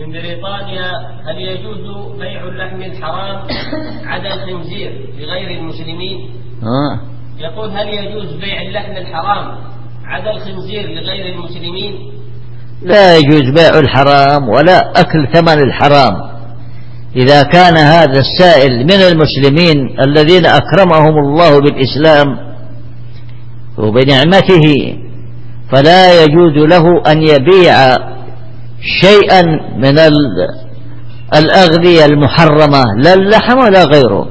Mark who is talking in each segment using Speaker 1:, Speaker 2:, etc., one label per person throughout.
Speaker 1: من بريطانيا: هل يجوز بيع اللحم الحرام عدا الخنزير لغير المسلمين؟ يقول: هل يجوز بيع اللحم الحرام عدا الخنزير لغير المسلمين؟
Speaker 2: لا يجوز بيع الحرام ولا أكل ثمن الحرام إذا كان هذا السائل من المسلمين الذين أكرمهم الله بالإسلام وبنعمته، فلا يجوز له أن يبيع شيئا من الأغذية المحرمة، لا اللحم ولا غيره،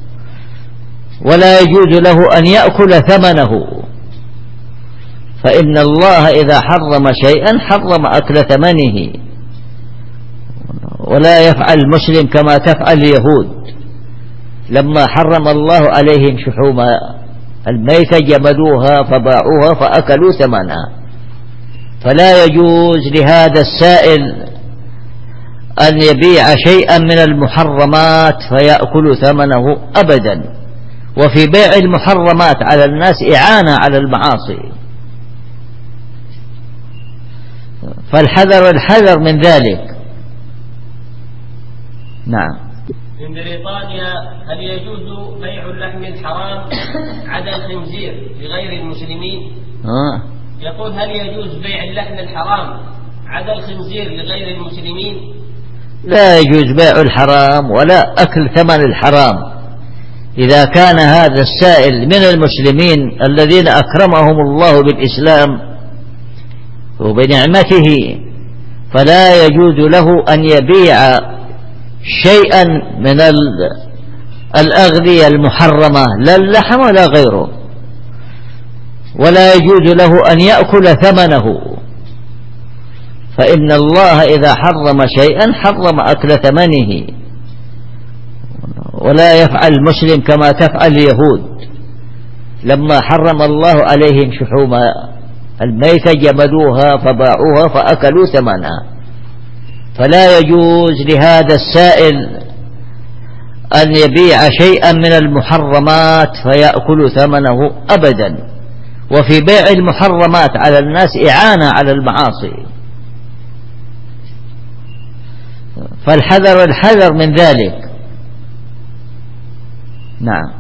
Speaker 2: ولا يجوز له أن يأكل ثمنه، فإن الله إذا حرم شيئا حرم أكل ثمنه. ولا يفعل المسلم كما تفعل اليهود لما حرم الله عليهم شحوم الميتة جمدوها فباعوها فأكلوا ثمنها. فلا يجوز لهذا السائل أن يبيع شيئا من المحرمات فيأكل ثمنه أبدا. وفي بيع المحرمات على الناس إعانة على المعاصي، فالحذر الحذر من ذلك. نعم.
Speaker 1: من بريطانيا: هل يجوز بيع اللحم الحرام عدا الخنزير لغير المسلمين؟ يقول: هل يجوز بيع اللحم الحرام عدا الخنزير لغير المسلمين؟
Speaker 2: لا يجوز بيع الحرام ولا أكل ثمن الحرام إذا كان هذا السائل من المسلمين الذين أكرمهم الله بالإسلام وبنعمته، فلا يجوز له أن يبيع شيئا من الأغذية المحرمة، لا اللحم ولا غيره، ولا يجوز له أن يأكل ثمنه، فإن الله إذا حرم شيئا حرم أكل ثمنه. ولا يفعل المسلم كما تفعل اليهود لما حرم الله عليهم شحوم الميتة جمدوها فباعوها فأكلوا ثمنها. فلا يجوز لهذا السائل أن يبيع شيئا من المحرمات فيأكل ثمنه أبدا. وفي بيع المحرمات على الناس إعانة على المعاصي، فالحذر الحذر من ذلك. نعم.